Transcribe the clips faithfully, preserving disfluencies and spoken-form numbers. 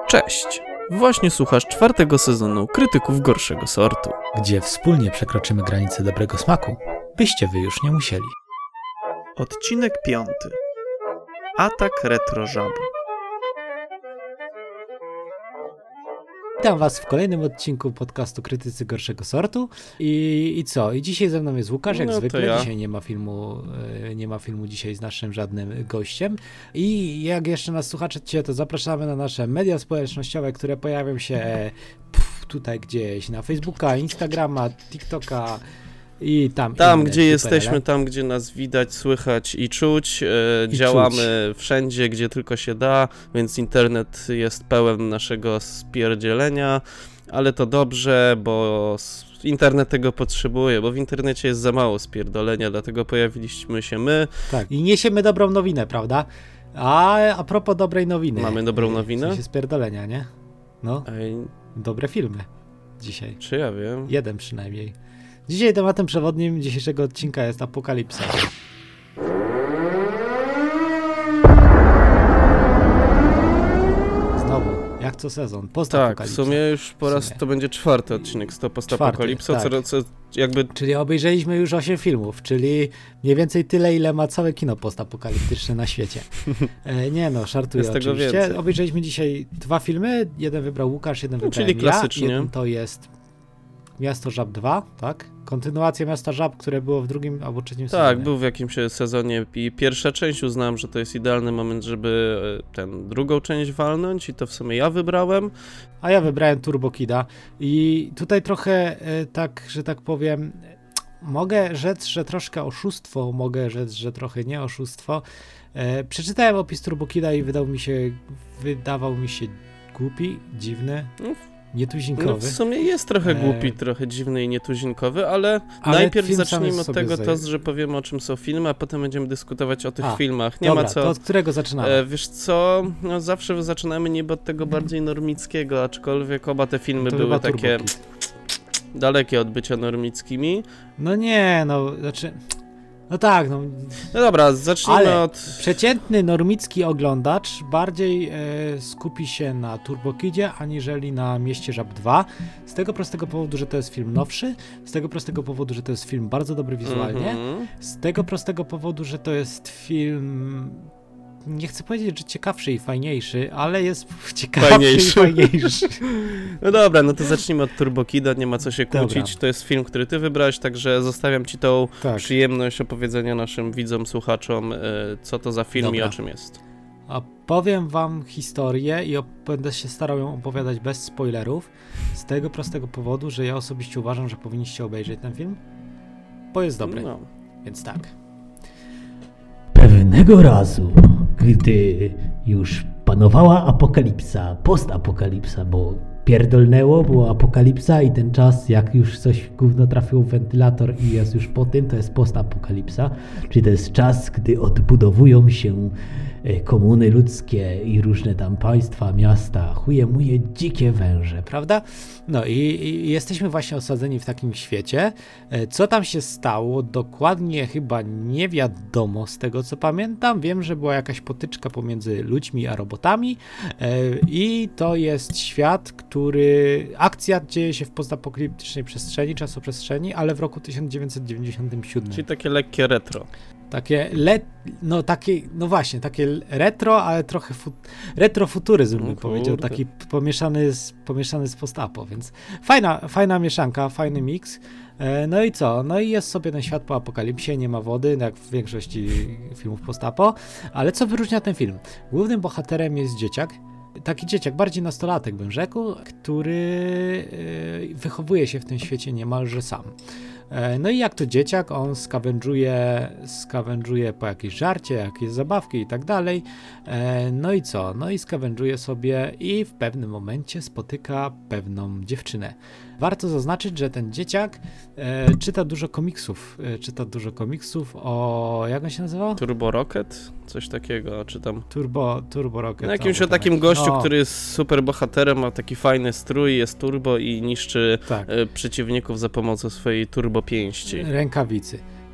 Cześć! Właśnie słuchasz czwartego sezonu Krytyków Gorszego Sortu, gdzie wspólnie przekroczymy granicę dobrego smaku, byście wy już nie musieli. Odcinek piąty. Atak retro żab. Witam was w kolejnym odcinku podcastu Krytycy Gorszego Sortu i, i co? I dzisiaj ze mną jest Łukasz, jak No to zwykle. ja. Dzisiaj nie ma filmu, e, nie ma filmu dzisiaj z naszym żadnym gościem. I jak jeszcze nas słuchacie, to zapraszamy na nasze media społecznościowe, które pojawią się e, pf, tutaj gdzieś na Facebooka, Instagrama, TikToka i tam. Tam, inne gdzie superele. jesteśmy, tam, gdzie nas widać, słychać i czuć. E, I działamy wszędzie, gdzie tylko się da, więc internet jest pełen naszego spierdzielenia, ale to dobrze, bo s- internet tego potrzebuje, bo w internecie jest za mało spierdolenia, dlatego pojawiliśmy się my. Tak, i niesiemy dobrą nowinę, prawda? A, a propos dobrej nowiny. Mamy dobrą W nowinę? sensie spierdolenia, nie? No, Ej, dobre filmy dzisiaj. czy ja wiem? Jeden przynajmniej. Dzisiaj tematem przewodnim dzisiejszego odcinka jest Apokalipsa. Znowu, jak co sezon, Tak, w postapokalipsa. sumie już po W raz sumie. to będzie czwarty odcinek z to postapokalipsa, Czwarty, co, co jakby Czyli obejrzeliśmy już osiem filmów, czyli mniej więcej tyle, ile ma całe kino postapokaliptyczne na świecie. E, nie no, żartuję Jest tego oczywiście. więcej. Obejrzeliśmy dzisiaj dwa filmy, jeden wybrał Łukasz, jeden No, wybrałem czyli ja. klasycznie. Jeden to jest Miasto Żab dwa, tak? Kontynuacja Miasta Żab, które było w drugim albo trzecim sezonie. tak, był w jakimś sezonie i pierwsza część uznałem, że to jest idealny moment, żeby e, ten drugą część walnąć i to w sumie ja wybrałem. A ja wybrałem Turbo Kida i tutaj trochę e, tak, że tak powiem, mogę rzec, że troszkę oszustwo, mogę rzec, że trochę nie oszustwo. E, przeczytałem opis Turbo Kida i wydał mi się, wydawał mi się głupi, dziwny, No, nietuzinkowy. No w sumie jest trochę E, głupi, trochę dziwny i nietuzinkowy, ale, ale najpierw film sam zacznijmy jest od sobie tego, zaje- to, że powiemy o czym są filmy, a potem będziemy dyskutować o tych A, filmach. Nie Dobra, ma co... to od którego zaczynamy? E, wiesz co, no zawsze zaczynamy niby od tego bardziej normickiego, aczkolwiek oba te filmy To były chyba Turbo takie Kid. dalekie od bycia normickimi. No nie, no, znaczy, no tak, no, No dobra, zacznijmy Ale od... przeciętny normicki oglądacz bardziej e, skupi się na Turbo Kidzie aniżeli na Mieście Żab dwa. Z tego prostego powodu, że to jest film nowszy, z tego prostego powodu, że to jest film bardzo dobry wizualnie, Mhm. z tego prostego powodu, że to jest film, nie chcę powiedzieć, że ciekawszy i fajniejszy, ale jest ciekawszy Fajniejszy. i fajniejszy. No dobra, no to zacznijmy od Turbo Kida, nie ma co się Dobra. kłócić. To jest film, który ty wybrałeś, także zostawiam ci tą Tak. przyjemność opowiedzenia naszym widzom, słuchaczom, e, co to za film i Dobra. o czym jest. A powiem wam historię i op- będę się starał ją opowiadać bez spoilerów, z tego prostego powodu, że ja osobiście uważam, że powinniście obejrzeć ten film, bo jest dobry, No. więc tak. Pewnego razu, gdy już panowała apokalipsa, postapokalipsa, bo pierdolnęło, była apokalipsa i ten czas, jak już coś gówno trafiło w wentylator i jest już po tym, to jest postapokalipsa, czyli to jest czas, gdy odbudowują się e, komuny ludzkie i różne tam państwa, miasta, chuje muje dzikie węże. Prawda? No i, i jesteśmy właśnie osadzeni w takim świecie. E, Co tam się stało? Dokładnie chyba nie wiadomo z tego, co pamiętam. Wiem, że była jakaś potyczka pomiędzy ludźmi a robotami e, i to jest świat, który... Akcja dzieje się w postapokaliptycznej przestrzeni, czasoprzestrzeni, ale w roku tysiąc dziewięćset dziewięćdziesiątym siódmym. Czyli takie lekkie retro. Takie, le, no takie, no właśnie, takie retro, ale trochę fu, retrofuturyzm bym O powiedział, kurde. taki pomieszany z, pomieszany z postapo, więc fajna, fajna mieszanka, fajny miks. E, no i co? No i jest sobie ten świat po apokalipsie, nie ma wody, jak w większości filmów postapo, ale co wyróżnia ten film? Głównym bohaterem jest dzieciak, taki dzieciak, bardziej nastolatek bym rzekł, który e, wychowuje się w tym świecie niemalże sam. E, No i jak to dzieciak, on skawędżuje, skawędżuje po jakieś żarcie, jakieś zabawki i tak dalej. E, No i co? No i skawędżuje sobie i w pewnym momencie spotyka pewną dziewczynę. Warto zaznaczyć, że ten dzieciak e, czyta dużo komiksów. E, czyta dużo komiksów o... jak on się nazywał? Turbo Rocket? Coś takiego, czy tam... Turbo, Turbo Rocket. No jakimś o albo tam takim jakiś- gościu, no, który jest super bohaterem, ma taki fajny strój, jest turbo i niszczy Tak. e, przeciwników za pomocą swojej turbo pięści. Rękawicy.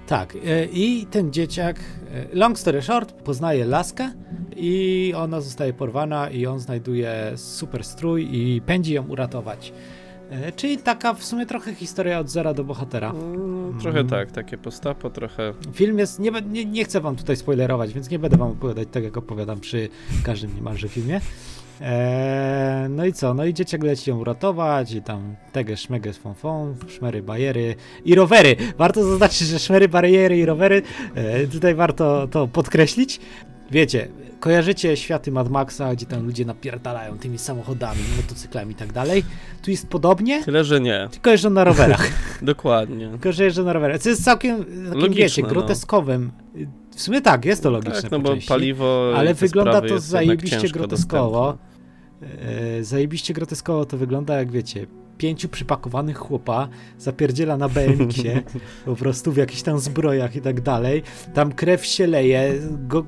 Tak, e, i ten dzieciak, e, long story short, poznaje laskę i ona zostaje porwana i on znajduje super strój i pędzi ją uratować. E, czyli taka w sumie trochę historia od zera do bohatera. Mm, trochę Mm. tak, takie postapo, trochę... Film jest, nie, be- nie, nie chcę wam tutaj spoilerować, więc nie będę wam opowiadać tak, jak opowiadam przy każdym niemalże filmie. Eee, no i co? No i dzieciak leci ją uratować i tam tege, szmege, fon, fon, szmery, bajery i rowery. Warto zaznaczyć, że szmery, bariery i rowery, e, tutaj warto to podkreślić. Wiecie, kojarzycie światy Mad Maxa, gdzie tam ludzie napierdalają tymi samochodami, motocyklami i tak dalej. Tu jest podobnie, Tyle, że nie. tylko jeżdżą na rowerach. Dokładnie. Tylko, że jeżdżą na rowerach. Co jest całkiem takim, Logiczne, wiecie, no. groteskowym. W sumie tak, jest to logiczne Tak, no po bo części. paliwo... i Ale te wygląda sprawy to jest jednak zajebiście ciężko groteskowo. dostępne. E, zajebiście groteskowo to wygląda, jak wiecie, pięciu przypakowanych chłopa zapierdziela na B M X-ie, po prostu w jakichś tam zbrojach i tak dalej. Tam krew się leje. Go,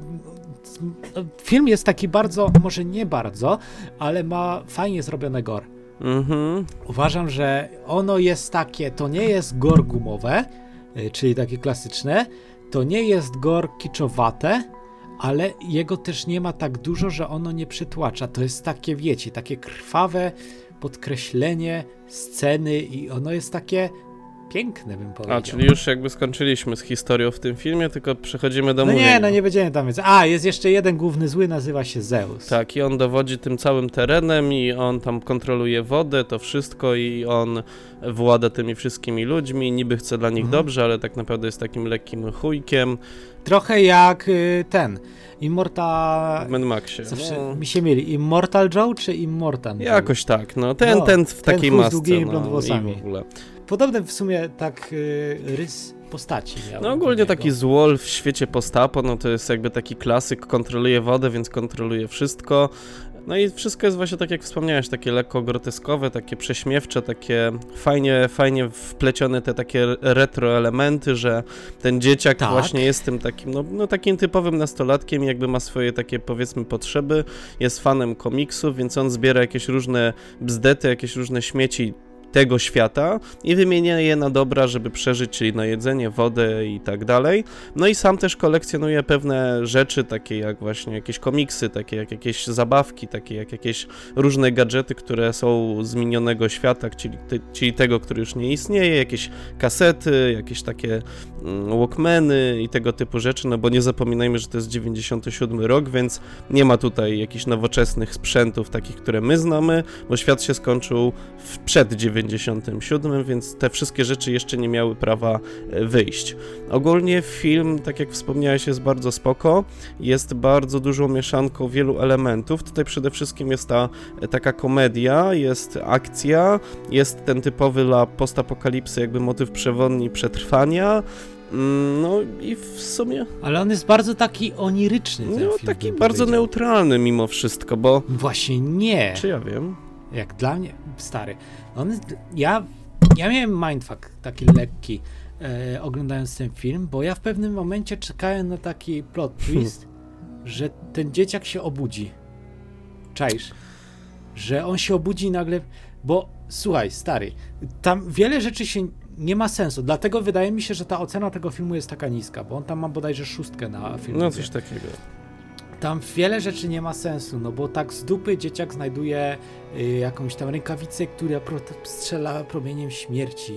film jest taki bardzo, może nie bardzo, ale ma fajnie zrobione gore. Mhm. Uważam, że ono jest takie, to nie jest gore gumowe, y, czyli takie klasyczne, to nie jest gore kiczowate, ale jego też nie ma tak dużo, że ono nie przytłacza. To jest takie, wiecie, takie krwawe podkreślenie sceny i ono jest takie piękne, bym powiedział. A, czyli już jakby skończyliśmy z historią w tym filmie, tylko przechodzimy do No mówienia. nie, no nie będziemy tam więcej. A, jest jeszcze jeden główny zły, nazywa się Zeus. Tak, i on dowodzi tym całym terenem i on tam kontroluje wodę, to wszystko i on włada tymi wszystkimi ludźmi, niby chce dla nich Mhm. dobrze, ale tak naprawdę jest takim lekkim chujkiem Trochę jak y, ten, Immortal... w Mad Maxie. Zawsze No, mi się mieli, Immortal Joe czy Immortan Joe? jakoś tak, no ten, No, ten w ten takiej chuj z masce, długimi no, blond włosami. i w ogóle. Podobny w sumie tak y, rys postaci miał. No do ogólnie niego. taki złol w świecie postapo, no to jest jakby taki klasyk, kontroluje wodę, więc kontroluje wszystko. No i wszystko jest właśnie tak jak wspomniałeś, takie lekko groteskowe, takie prześmiewcze, takie fajnie, fajnie wplecione te takie retro elementy, że ten dzieciak Tak. właśnie jest tym takim, no, no takim typowym nastolatkiem, jakby ma swoje takie powiedzmy potrzeby, jest fanem komiksów, więc on zbiera jakieś różne bzdety, jakieś różne śmieci tego świata i wymienia je na dobra, żeby przeżyć, czyli na jedzenie, wodę i tak dalej. No i sam też kolekcjonuje pewne rzeczy, takie jak właśnie jakieś komiksy, takie jak jakieś zabawki, takie jak jakieś różne gadżety, które są z minionego świata, czyli, te, czyli tego, który już nie istnieje, jakieś kasety, jakieś takie mm, walkmany i tego typu rzeczy, no bo nie zapominajmy, że to jest dziewięćdziesiąty siódmy rok, więc nie ma tutaj jakichś nowoczesnych sprzętów takich, które my znamy, bo świat się skończył w przed dziewięćdziesiątym siódmym, więc te wszystkie rzeczy jeszcze nie miały prawa e, wyjść. Ogólnie film, tak jak wspomniałeś, jest bardzo spoko, jest bardzo dużą mieszanką wielu elementów. Tutaj przede wszystkim jest ta e, taka komedia, jest akcja, jest ten typowy dla postapokalipsy jakby motyw przewodni przetrwania. Mm, No i w sumie Ale on jest bardzo taki oniryczny, ten no, film, taki bym bardzo powiedział. neutralny mimo wszystko, bo Właśnie nie. czy ja wiem? Jak dla mnie, stary. On jest, ja, ja miałem mindfuck taki lekki e, oglądając ten film, bo ja w pewnym momencie czekałem na taki plot twist, że ten dzieciak się obudzi. Czaisz? Że on się obudzi i nagle, bo słuchaj, stary, tam wiele rzeczy się nie ma sensu, dlatego wydaje mi się, że ta ocena tego filmu jest taka niska, bo on tam ma bodajże szóstkę na filmie. No coś takiego. Tam wiele rzeczy nie ma sensu, no bo tak z dupy dzieciak znajduje y, jakąś tam rękawicę, która pro, strzela promieniem śmierci.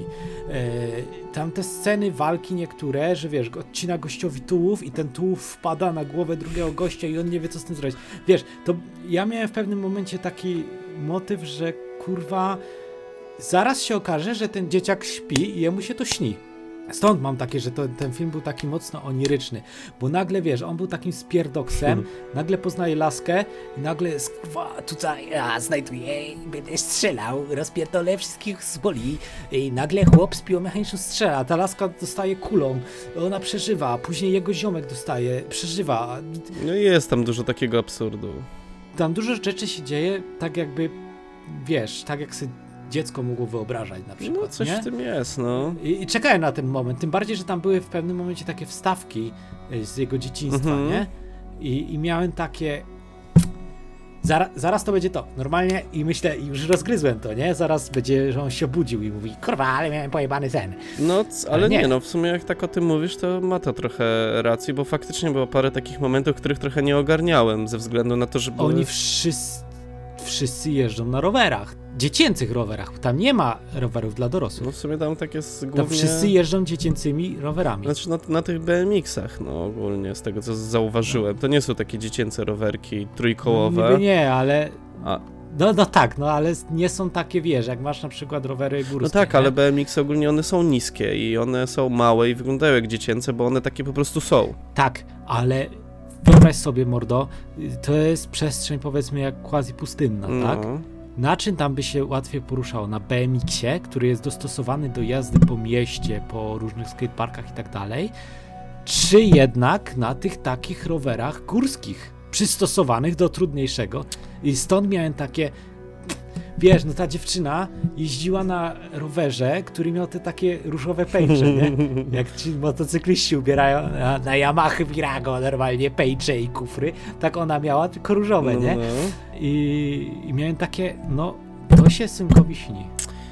Y, tam te sceny walki niektóre, że wiesz, odcina gościowi tułów i ten tułów wpada na głowę drugiego gościa i on nie wie, co z tym zrobić. Wiesz, to ja miałem w pewnym momencie taki motyw, że kurwa, zaraz się okaże, że ten dzieciak śpi i jemu się to śni. Stąd mam takie, że to, ten film był taki mocno oniryczny, bo nagle, wiesz, on był takim spierdoksem, nagle poznaje laskę i nagle kurwa, tutaj a, znajduję i będę strzelał, rozpierdolę wszystkich z boli i nagle chłop z piłą mechaniczną strzela, ta laska dostaje kulą, ona przeżywa, później jego ziomek dostaje, przeżywa. No i jest tam dużo takiego absurdu. Tam dużo rzeczy się dzieje tak jakby, wiesz, tak jak sobie dziecko mogło wyobrażać na przykład, No coś nie? w tym jest, no. I, I czekałem na ten moment, tym bardziej, że tam były w pewnym momencie takie wstawki y, z jego dzieciństwa, Mhm. nie? I, I miałem takie, Zara, zaraz to będzie to. Normalnie i myślę, już rozgryzłem to, nie? Zaraz będzie, że on się obudził i mówi, kurwa, ale miałem pojebany sen. No, c- ale nie. nie, no w sumie jak tak o tym mówisz, to ma to trochę racji, bo faktycznie było parę takich momentów, których trochę nie ogarniałem, ze względu na to, że były... Oni wszyscy, wszyscy jeżdżą na rowerach, dziecięcych rowerach, tam nie ma rowerów dla dorosłych. No w sumie tam tak jest głównie... Tam wszyscy jeżdżą dziecięcymi rowerami. Znaczy na, na tych B M X-ach, no ogólnie, z tego co zauważyłem. To nie są takie dziecięce rowerki trójkołowe. No, niby nie, ale... A. No, no tak, no ale nie są takie, wiesz, jak masz na przykład rowery górskie. No tak, nie? ale B M X ogólnie one są niskie i one są małe i wyglądają jak dziecięce, bo one takie po prostu są. Tak, ale wyobraź sobie, mordo, to jest przestrzeń powiedzmy jak quasi pustynna, No. tak? Na czym tam by się łatwiej poruszało? Na B M X-ie, który jest dostosowany do jazdy po mieście, po różnych skateparkach i tak dalej, czy jednak na tych takich rowerach górskich, przystosowanych do trudniejszego. I stąd miałem takie, wiesz, no ta dziewczyna jeździła na rowerze, który miał te takie różowe pejcze, nie? Jak ci motocykliści ubierają na, na Yamaha Virago normalnie pejcze i kufry, tak ona miała, tylko różowe, nie? I, i miałem takie, no, to się synkowi śni.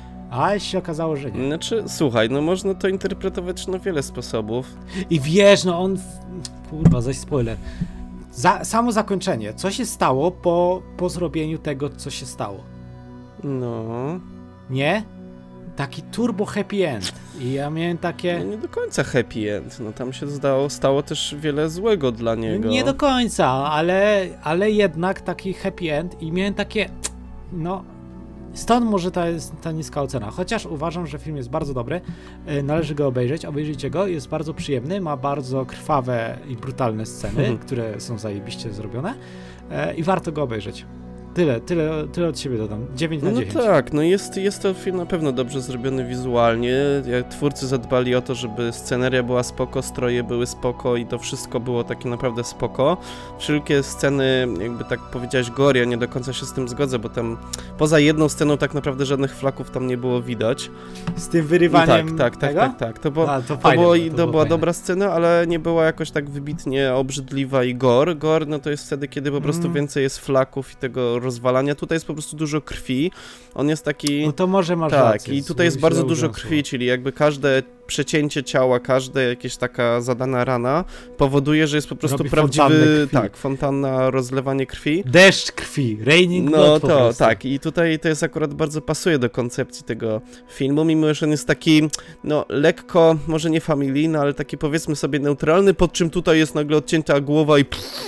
A się okazało, że nie. Znaczy, słuchaj, no można to interpretować na wiele sposobów. I wiesz, no on, kurwa, zaś spoiler. Za, samo zakończenie. Co się stało po, po zrobieniu tego, co się stało? No... Nie? Taki turbo happy end. I ja miałem takie... No nie do końca happy end. No tam się zdało, stało też wiele złego dla niego. Nie do końca, ale, ale jednak taki happy end i miałem takie... No... Stąd może ta jest ta niska ocena. Chociaż uważam, że film jest bardzo dobry. Należy go obejrzeć. Obejrzyjcie go. Jest bardzo przyjemny. Ma bardzo krwawe i brutalne sceny, mhm. które są zajebiście zrobione. I warto go obejrzeć. Tyle, tyle, tyle od siebie dodam. dziewięć na dziesięć. No tak, no jest, jest to film na pewno dobrze zrobiony wizualnie. Twórcy zadbali o to, żeby sceneria była spoko, stroje były spoko i to wszystko było takie naprawdę spoko. Wszelkie sceny, jakby tak powiedziałeś, gore, ja nie do końca się z tym zgodzę, bo tam poza jedną sceną tak naprawdę żadnych flaków tam nie było widać. Z tym wyrywaniem tak, tak, tak, tego? tak, tak. To, bo, A, to, to, fajne, było, to, i, to to była fajne. dobra scena, ale nie była jakoś tak wybitnie obrzydliwa i gore. Gore, no to jest wtedy, kiedy po prostu Mm. więcej jest flaków i tego rozwalania. Tutaj jest po prostu dużo krwi. On jest taki... No to może masz Tak, rację. i tutaj jest bardzo dużo słowo. krwi, czyli jakby każde przecięcie ciała, każde jakieś taka zadana rana powoduje, że jest po prostu Robi prawdziwy... fontannę krwi. Tak, fontanna, rozlewanie krwi. Deszcz krwi, raining No blood po to prostu. tak, i tutaj to jest akurat bardzo pasuje do koncepcji tego filmu, mimo że on jest taki, no lekko, może nie familijny, ale taki powiedzmy sobie neutralny, pod czym tutaj jest nagle odcięta głowa i...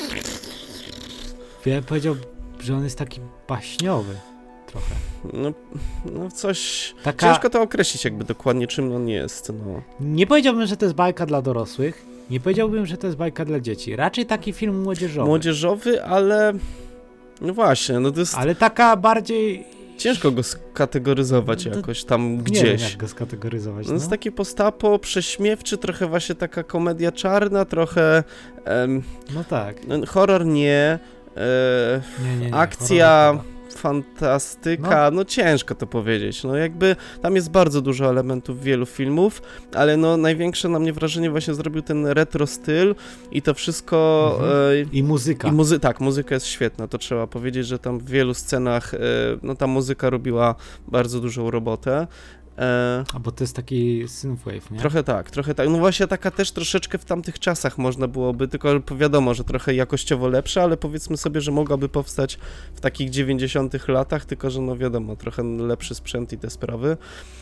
Ja powiedział, że on jest taki baśniowy trochę. No, no coś... Taka... Ciężko to określić jakby dokładnie, czym on jest, no. Nie powiedziałbym, że to jest bajka dla dorosłych, nie powiedziałbym, że to jest bajka dla dzieci. Raczej taki film młodzieżowy. Młodzieżowy, ale... No właśnie, no to jest... Ale taka bardziej... Ciężko go skategoryzować To- jakoś tam Nie gdzieś. wiem, jak go skategoryzować. No No. jest taki postapo, prześmiewczy, trochę właśnie taka komedia czarna, trochę em, no tak. no, horror nie, e, Nie, nie, nie. akcja, horror fantastyka, no. no ciężko to powiedzieć, no jakby tam jest bardzo dużo elementów wielu filmów, ale no największe na mnie wrażenie właśnie zrobił ten retro styl i to wszystko... Mhm. E, I muzyka. I muzy- tak, muzyka jest świetna, to trzeba powiedzieć, że tam w wielu scenach, e, no ta muzyka robiła bardzo dużą robotę. E, A bo to jest taki synthwave, nie? trochę tak, trochę tak. No właśnie taka też troszeczkę w tamtych czasach można byłoby, tylko wiadomo, że trochę jakościowo lepsza, ale powiedzmy sobie, że mogłaby powstać w takich dziewięćdziesiątych latach, tylko że no wiadomo, trochę lepszy sprzęt i te sprawy.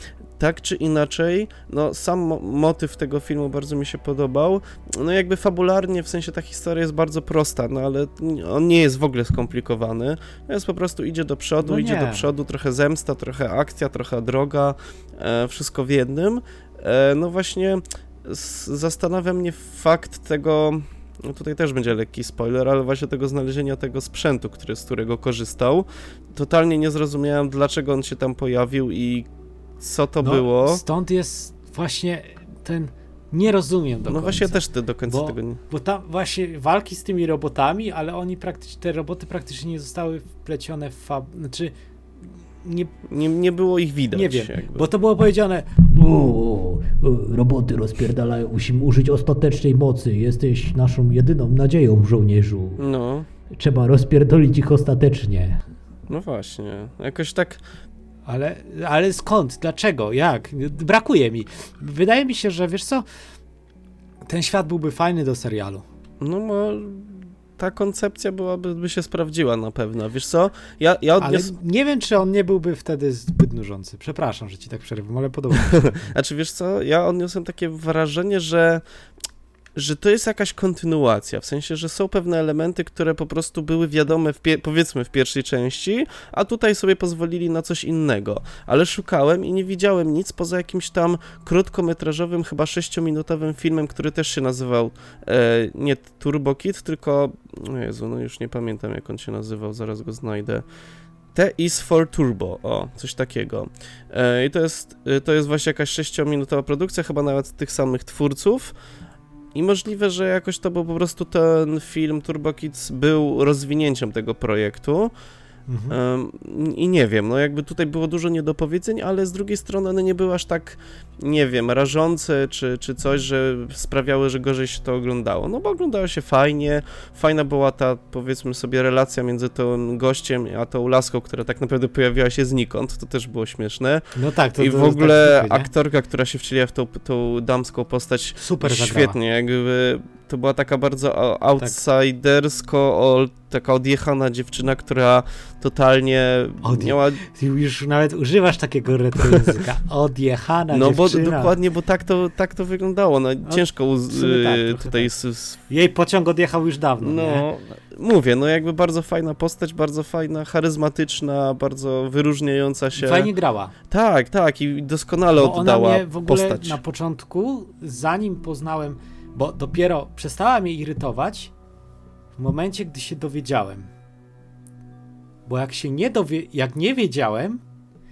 Tak czy inaczej, no sam mo- motyw tego filmu bardzo mi się podobał. No jakby fabularnie, w sensie ta historia jest bardzo prosta, no ale on nie jest w ogóle skomplikowany. Jest po prostu idzie do przodu, No idzie nie. do przodu, trochę zemsta, trochę akcja, trochę droga, e, wszystko w jednym. E, no właśnie s- zastanawia mnie fakt tego... No tutaj też będzie lekki spoiler, ale właśnie tego znalezienia tego sprzętu, który, z którego korzystał. Totalnie nie zrozumiałem, dlaczego on się tam pojawił i co to no, było. Stąd jest właśnie ten... Nie rozumiem do No końca. właśnie też ty do końca Bo- tego nie... Bo tam właśnie walki z tymi robotami, ale oni praktycznie, te roboty praktycznie nie zostały wplecione w fab... Znaczy, nie, nie... Nie było ich widać. nie wiem, jakby. bo to było powiedziane, O, o, roboty rozpierdalają, musimy użyć ostatecznej mocy. Jesteś naszą jedyną nadzieją, żołnierzu. No, trzeba rozpierdolić ich ostatecznie. No właśnie, jakoś tak... Ale, ale skąd? Dlaczego? Jak? Brakuje mi. Wydaje mi się, że wiesz co, ten świat byłby fajny do serialu. No, mo- ta koncepcja byłaby, by się sprawdziła na pewno. Wiesz co, ja, ja Ale odnios... nie wiem, czy on nie byłby wtedy zbyt nużący. Przepraszam, że ci tak przerywam, ale podoba mi się. Znaczy, wiesz co, ja odniosłem takie wrażenie, że że to jest jakaś kontynuacja, w sensie, że są pewne elementy, które po prostu były wiadome, w pie- powiedzmy, w pierwszej części, a tutaj sobie pozwolili na coś innego. Ale szukałem i nie widziałem nic poza jakimś tam krótkometrażowym, chyba sześciominutowym filmem, który też się nazywał e, nie Turbo Kid, tylko, o Jezu, no już nie pamiętam, jak on się nazywał, zaraz go znajdę. T is for Turbo, o, coś takiego. E, I to jest, to jest właśnie jakaś sześciominutowa produkcja, chyba nawet tych samych twórców. I możliwe, że jakoś to był po prostu ten film Turbo Kids był rozwinięciem tego projektu. Mhm. Um, I nie wiem, no jakby tutaj było dużo niedopowiedzeń, ale z drugiej strony one nie były aż tak, nie wiem, rażące czy, czy coś, że sprawiały, że gorzej się to oglądało. No bo oglądało się fajnie, fajna była ta, powiedzmy sobie, relacja między tym gościem a tą laską, która tak naprawdę pojawiła się znikąd, to też było śmieszne. No tak, to I to w ogóle tak aktorka, która się wcieliła w tą, tą damską postać, super świetnie, zagrała. jakby to była taka bardzo outsidersko, o, taka odjechana dziewczyna, która totalnie Odje- miała... Ty już nawet używasz takiego retro języka. Odjechana No bo dziewczyna. dokładnie, bo tak to, tak to wyglądało, no, No, ciężko uz- w sumie tak, y, trochę tutaj... tak. S- s- Jej pociąg odjechał już dawno, no, nie? mówię, no jakby bardzo fajna postać, bardzo fajna, charyzmatyczna, bardzo wyróżniająca się. Fajnie grała. Tak, tak i doskonale Bo ona oddała mnie w ogóle postać. na początku, zanim poznałem, bo dopiero przestała mnie irytować w momencie, gdy się dowiedziałem. Bo jak się nie dowie, jak nie wiedziałem,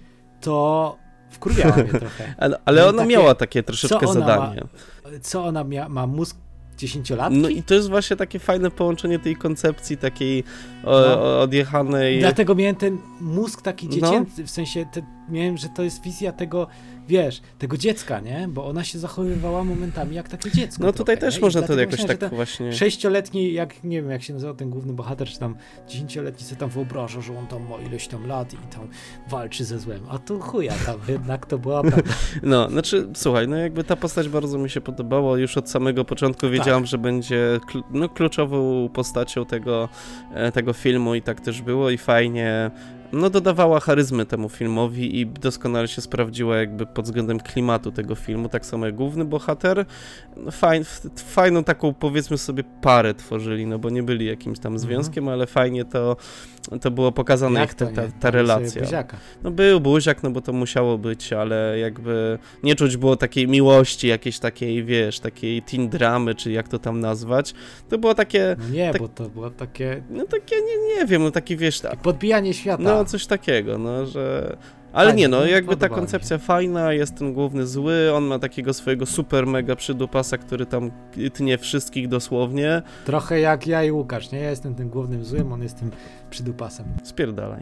to wkurwiała mnie trochę. Ale, ale No ona takie- miała takie troszeczkę co ona zadanie. Co ona mia, ma mózg dziesięciolatki? No i to jest właśnie takie fajne połączenie tej koncepcji takiej o, No. o, odjechanej... Dlatego miałem ten mózg taki No. dziecięcy, w sensie te, miałem, że to jest wizja tego, wiesz, tego dziecka, nie? Bo ona się zachowywała momentami jak takie dziecko. No tutaj trochę, też nie? I można to dlatego jakoś myślałem, tak że właśnie... ten sześcioletni, jak nie wiem jak się nazywa ten główny bohater, czy tam dziesięcioletni sobie tam wyobraża, że on tam ma ileś tam lat i tam walczy ze złem. A tu chuja tam, jednak to była prawda. No, znaczy, słuchaj, no jakby ta postać bardzo mi się podobała, już od samego początku wiedziałam, Tak. że będzie kl- no, kluczową postacią tego, e, tego filmu i tak też było i fajnie, no dodawała charyzmy temu filmowi i doskonale się sprawdziła jakby pod względem klimatu tego filmu, tak samo jak główny bohater, no, fajn, f- fajną taką powiedzmy sobie parę tworzyli, no bo nie byli jakimś tam związkiem, Mhm. ale fajnie to, to było pokazane, jak, Jak to ta, ta, nie? ta Tam sobie relacja. buziaka. No był buziak, no bo to musiało być, ale jakby nie czuć było takiej miłości, jakiejś takiej, wiesz, takiej teen dramy, czy jak to tam nazwać. To było takie, No nie, tak- bo to było takie no takie, nie, nie wiem, no taki, wiesz, ta, podbijanie świata. no coś takiego, no, że... Ale Fajnie, nie, no no, jakby ta podobało mi się. koncepcja fajna, jest ten główny zły, on ma takiego swojego super mega przydupasa, który tam tnie wszystkich dosłownie. Trochę jak ja i Łukasz, nie? Ja jestem tym głównym złym, on jest tym przydupasem. Spierdalaj.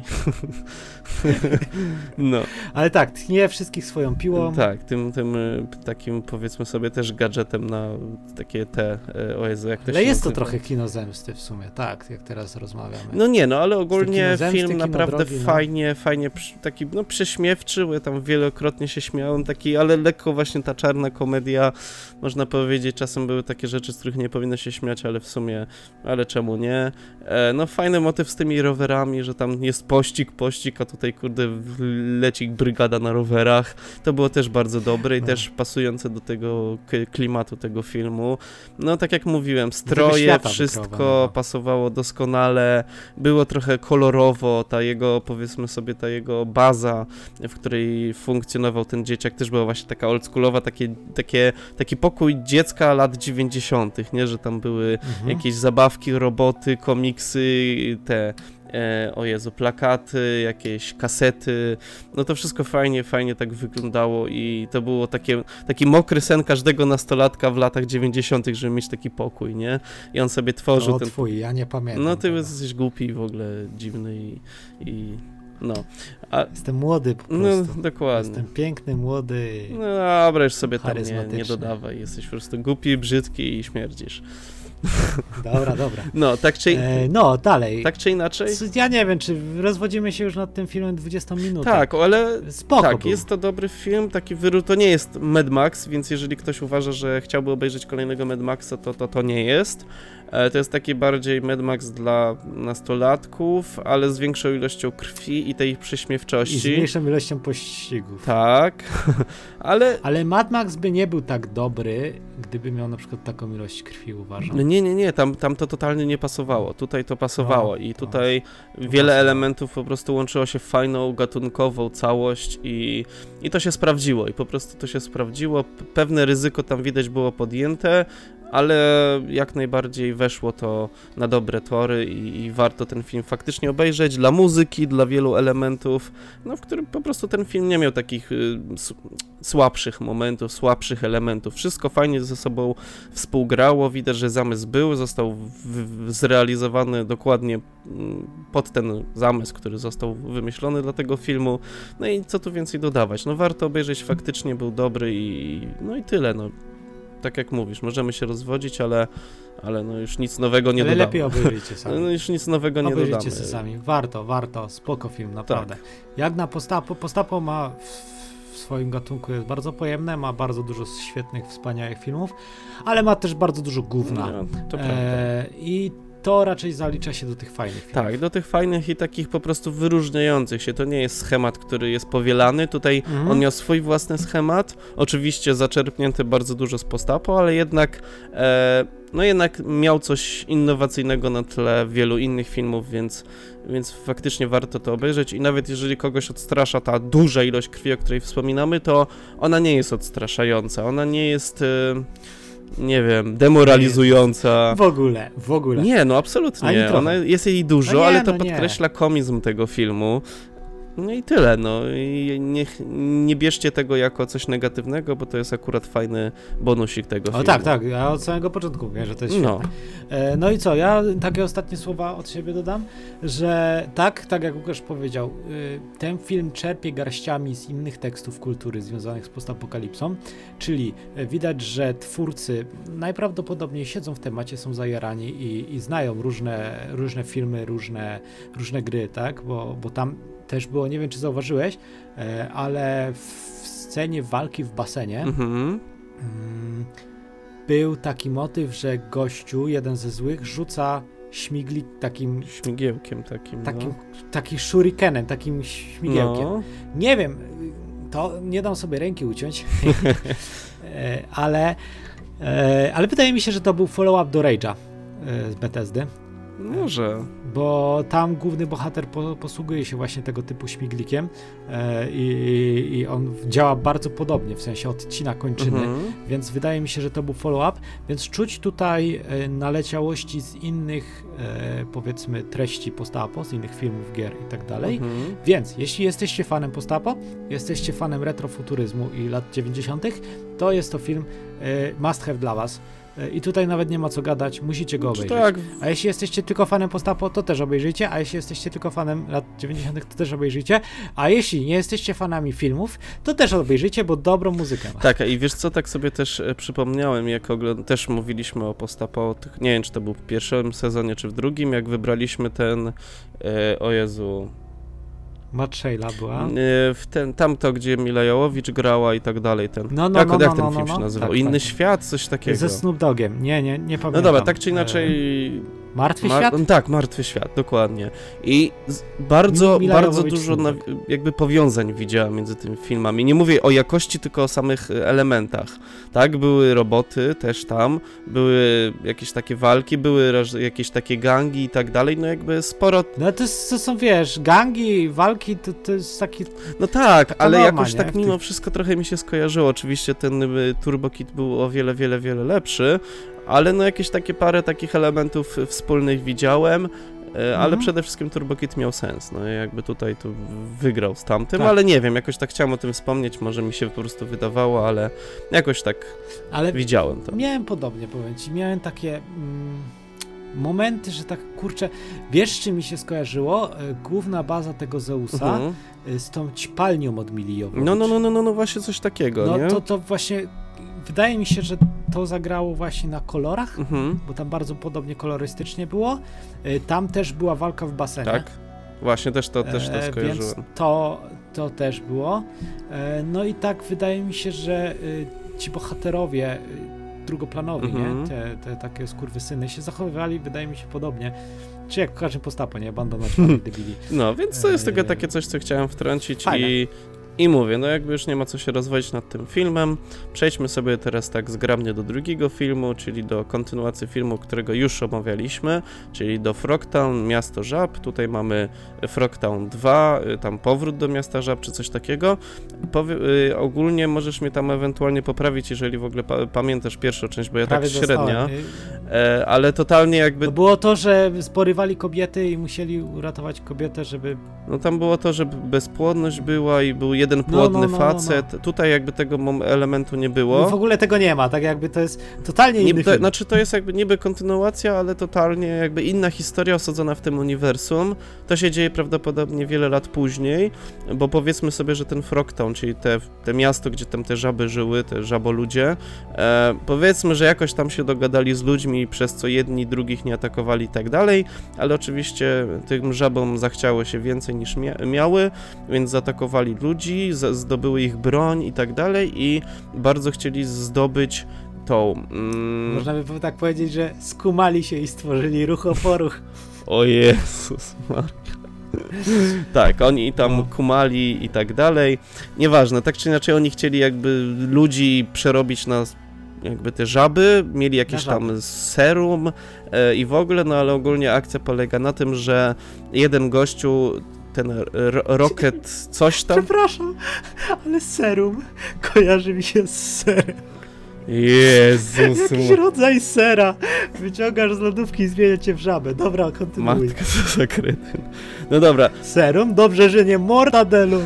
No. Ale tak, tnie wszystkich swoją piłą. Tak, tym, tym y, takim powiedzmy sobie też gadżetem na takie te, y, o Jezu, jak to Ale się jest to nazywa? trochę kino zemsty w sumie, tak, jak teraz rozmawiamy. No nie, no ale ogólnie kino zemsty, film kino naprawdę drogi, no. fajnie, fajnie, przy- taki no prześmiewczy, bo ja tam wielokrotnie się śmiałem, taki, ale lekko właśnie ta czarna komedia, można powiedzieć, czasem były takie rzeczy, z których nie powinno się śmiać, ale w sumie, ale czemu nie? E, no fajny motyw z tymi rowerami, że tam jest pościg, pościg, a tutaj kurde w- leci brygada na rowerach, to było też bardzo dobre i No. też pasujące do tego k- klimatu tego filmu. No tak jak mówiłem, tego stroje, świata wszystko wykreowanego. pasowało doskonale, było trochę kolorowo, ta jego, powiedzmy sobie, ta jego baza, w której funkcjonował ten dzieciak, też była właśnie taka oldschoolowa, takie, takie, taki pokój dziecka lat dziewięćdziesiątych, nie, że tam były Mhm. jakieś zabawki, roboty, komiksy, te, e, o Jezu, plakaty, jakieś kasety, no to wszystko fajnie, fajnie tak wyglądało i to było takie, taki mokry sen każdego nastolatka w latach dziewięćdziesiątych, żeby mieć taki pokój, nie, i on sobie tworzył To ten... twój, ja nie pamiętam. No ty tego. jesteś głupi i w ogóle dziwny i, i no, a, Jestem młody po no prostu. dokładnie. Jestem piękny, młody. No dobra, już sobie tam nie, nie charyzmatyczny. dodawaj, jesteś po prostu głupi, brzydki i śmierdzisz. Dobra, dobra. No, tak czy, E, no, dalej. tak czy inaczej. Ja nie wiem, czy rozwodzimy się już nad tym filmem dwudziestą minutą. Tak, ale Spoko tak, był. jest to dobry film, taki wyru, to nie jest Mad Max, więc jeżeli ktoś uważa, że chciałby obejrzeć kolejnego Mad Maxa, to to, to nie jest. E, to jest taki bardziej Mad Max dla nastolatków, ale z większą ilością krwi i tej I z prześmiewczości. mniejszą ilością pościgów. Tak, ale Ale Mad Max by nie był tak dobry, gdyby miał na przykład taką ilość krwi, uważam. no nie, nie, nie, tam, tam to totalnie nie pasowało. Tutaj to pasowało No, i to- tutaj to wiele pasowało. elementów po prostu łączyło się w fajną, gatunkową całość i, i to się sprawdziło i po prostu to się sprawdziło. P- Pewne ryzyko tam widać było podjęte, ale jak najbardziej weszło to na dobre tory i, i warto ten film faktycznie obejrzeć dla muzyki, dla wielu elementów, no w którym po prostu ten film nie miał takich y, s- słabszych momentów, słabszych elementów. Wszystko fajnie ze sobą współgrało, widać, że zamysł był, został w, w, zrealizowany dokładnie mm, pod ten zamysł, który został wymyślony dla tego filmu. No i co tu więcej dodawać? No warto obejrzeć, faktycznie był dobry i no i tyle, no. Tak jak mówisz, możemy się rozwodzić, ale, ale no już nic nowego nie Ale dodamy. lepiej obejrzyjcie sami. No już nic nowego nie Obejrzyjcie dodamy. się sami. Warto, warto. Spoko film, naprawdę. Tak. Jak na postapo, postapo ma w, w swoim gatunku jest bardzo pojemne, ma bardzo dużo świetnych, wspaniałych filmów, ale ma też bardzo dużo gówna. No, to prawda. E, I to raczej zalicza się do tych fajnych filmów. Tak, do tych fajnych i takich po prostu wyróżniających się. To nie jest schemat, który jest powielany. Tutaj Mhm. on miał swój własny schemat. Oczywiście zaczerpnięty bardzo dużo z postapo, ale jednak e, no jednak miał coś innowacyjnego na tle wielu innych filmów, więc, więc faktycznie warto to obejrzeć i nawet jeżeli kogoś odstrasza ta duża ilość krwi, o której wspominamy, to ona nie jest odstraszająca. Ona nie jest e, nie wiem, demoralizująca. W ogóle, w ogóle. Nie, no Ani absolutnie. trochę. Ona jest jej dużo, No nie, ale to no nie. podkreśla komizm tego filmu. No i tyle, no i niech nie bierzcie tego jako coś negatywnego, bo to jest akurat fajny bonusik tego O filmu. tak, tak, ja od samego początku mówię, że to jest No, świetne. E, no i co, ja takie ostatnie słowa od siebie dodam, że tak, tak jak Łukasz powiedział, y, ten film czerpie garściami z innych tekstów kultury związanych z postapokalipsą, czyli y, widać, że twórcy najprawdopodobniej siedzą w temacie, są zajarani i, i znają różne, różne filmy, różne, różne gry, tak, bo, bo tam też było, nie wiem czy zauważyłeś, e, ale w scenie walki w basenie mhm. Mm, był taki motyw, że gościu, jeden ze złych, rzuca śmiglik takim, Śmigiełkiem takim, takim, no. takim shurikenem, takim śmigiełkiem. No. Nie wiem, to nie dam sobie ręki uciąć, E, ale, e, ale wydaje mi się, że to był follow-up do Rage'a e, z Bethesdy, Może. bo tam główny bohater po, posługuje się właśnie tego typu śmiglikiem e, i, i on działa bardzo podobnie, w sensie odcina kończyny. Mhm. Więc wydaje mi się, że to był follow-up, więc czuć tutaj e, naleciałości z innych, e, powiedzmy, treści postapo, z innych filmów, gier i tak dalej. Mhm. Więc jeśli jesteście fanem postapo, jesteście fanem retrofuturyzmu i lat dziewięćdziesiątych, to jest to film e, must have dla was. E, I tutaj nawet nie ma co gadać, musicie go Czy obejrzeć. tak, A jeśli jesteście tylko fanem postapo, to też obejrzyjcie, a jeśli jesteście tylko fanem lat dziewięćdziesiątych, to też obejrzyjcie, a jeśli nie jesteście fanami filmów, to też obejrzyjcie, bo dobrą muzykę ma. tak, i wiesz co, tak sobie też e, przypomniałem, jak ogląd- też mówiliśmy o postapo, tych- nie wiem, czy to był w pierwszym sezonie, czy w drugim, jak wybraliśmy ten, e, o Jezu, Matt Shayla była. e, w ten, tamto, gdzie Mila Jovovich grała i tak dalej, ten, No, no, jak, no, jak no, ten no, film no, się no. nazywał, Tak, Inny tak. Świat, coś takiego. Ze Snoop Doggiem. Nie, nie, nie pamiętam. No dobra, tak czy inaczej... E, Martwy Mar- świat? Tak, Martwy Świat, dokładnie. I z- bardzo, Mila bardzo Jovovich dużo na, Snoop. jakby powiązań widziałem między tymi filmami. Nie mówię o jakości, tylko o samych e, elementach. Tak, były roboty też tam, były jakieś takie walki, były raż- jakieś takie gangi i tak dalej, no jakby sporo... No to, jest, to są, wiesz, gangi, walki, to, to jest taki... No tak, Taka ale norma, jakoś nie? tak W mimo tych- wszystko trochę mi się skojarzyło. Oczywiście ten y, Turbo Kid był o wiele, wiele, wiele lepszy, ale no jakieś takie parę takich elementów y, wspólnych widziałem, y, ale Mhm. przede wszystkim Turbo Kid miał sens, no i jakby tutaj tu wygrał z tamtym, Tak. ale nie wiem, jakoś tak chciałem o tym wspomnieć, może mi się po prostu wydawało, ale jakoś tak Ale widziałem to. miałem podobnie, powiem ci, miałem takie mm, momenty, że tak, kurczę, wiesz, z czym mi się skojarzyło? E, Główna baza tego Zeusa Mhm. e, z tą ćpalnią od Mili Jovovich. No, no, no, no, no, no właśnie coś takiego, No nie? to, to właśnie wydaje mi się, że to zagrało właśnie na kolorach, Mhm. bo tam bardzo podobnie kolorystycznie było. Y, Tam też była walka w basenie. Tak. Właśnie, też to, też to E, skojarzyłem. Więc to, to też było. E, No i tak wydaje mi się, że y, ci bohaterowie y, drugoplanowi, Mhm. nie? Te, te takie skurwysyny się zachowywali, wydaje mi się, podobnie. Czy jak w każdym postapo, nie? Banda naćpanych debili. No, więc to jest tylko Eee, takie coś, co chciałem wtrącić fajne. i, i mówię, no jakby już nie ma co się rozwodzić nad tym filmem, przejdźmy sobie teraz tak zgrabnie do drugiego filmu, czyli do kontynuacji filmu, którego już omawialiśmy, czyli do Frogtown, Miasto Żab. Tutaj mamy Frogtown dwa, y, tam powrót do Miasta Żab, czy coś takiego. Powie, y, ogólnie możesz mnie tam ewentualnie poprawić, jeżeli w ogóle pa, pamiętasz pierwszą część, bo ja Prawie tak średnio, zostałem. e, ale totalnie jakby... To było to, że sporywali kobiety i musieli uratować kobietę, żeby... No tam było to, że bezpłodność była i był jeden No, płodny no, no, no, facet. Tutaj jakby tego mom- elementu nie było. W ogóle tego nie ma, tak jakby to jest totalnie inny Niby, to, film. znaczy to jest jakby niby kontynuacja, ale totalnie jakby inna historia osadzona w tym uniwersum. To się dzieje prawdopodobnie wiele lat później, bo powiedzmy sobie, że ten Frogtown, czyli te, te miasto, gdzie tam te żaby żyły, te żaboludzie, e, powiedzmy, że jakoś tam się dogadali z ludźmi, przez co jedni drugich nie atakowali i tak dalej, ale oczywiście tym żabom zachciało się więcej niż mia- miały, więc zaatakowali ludzi, z- zdobyły ich broń i tak dalej i bardzo chcieli zdobyć tą... Mm, Można by tak powiedzieć, że skumali się i stworzyli ruch oporu. O Jezus Maria. Tak, oni tam No. kumali i tak dalej. Nieważne, tak czy inaczej oni chcieli jakby ludzi przerobić na jakby te żaby, mieli jakieś żaby. tam serum e, i w ogóle, no ale ogólnie akcja polega na tym, że jeden gościu, ten r- Rocket coś tam... Przepraszam, ale serum kojarzy mi się z serem. Jezus Jakiś rodzaj sera. Wyciągasz z lodówki i zmienia cię w żabę. Dobra, kontynuuj. Matka, co za kretyn. No dobra, Serum? Dobrze, że nie mortadelu.